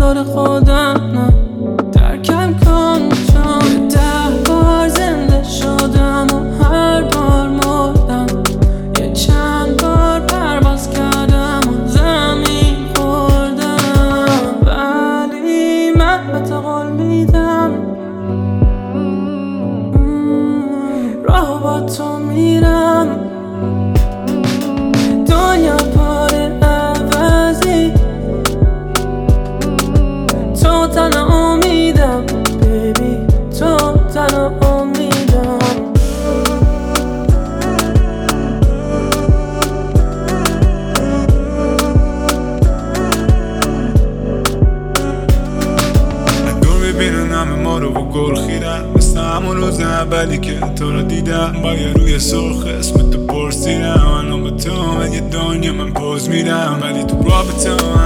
رفتار خودم نه درکم کن چون 10 بار زنده شدم و هر بار مردم یه چند بار پرواز کردم و زمین خوردم ولی من به تو قول میدم راه با تو میرم دنیا پر عوضی تو تنها امیدم بیبی تو تنها امیدم دور ببینن همه ما رو با گل خیرن مثل همون روز اولی که تو رو دیدم با یه روی سرخ اسم تو پرسیدم الان به تو یه دنیا من پوز میدم ولی تو رابطه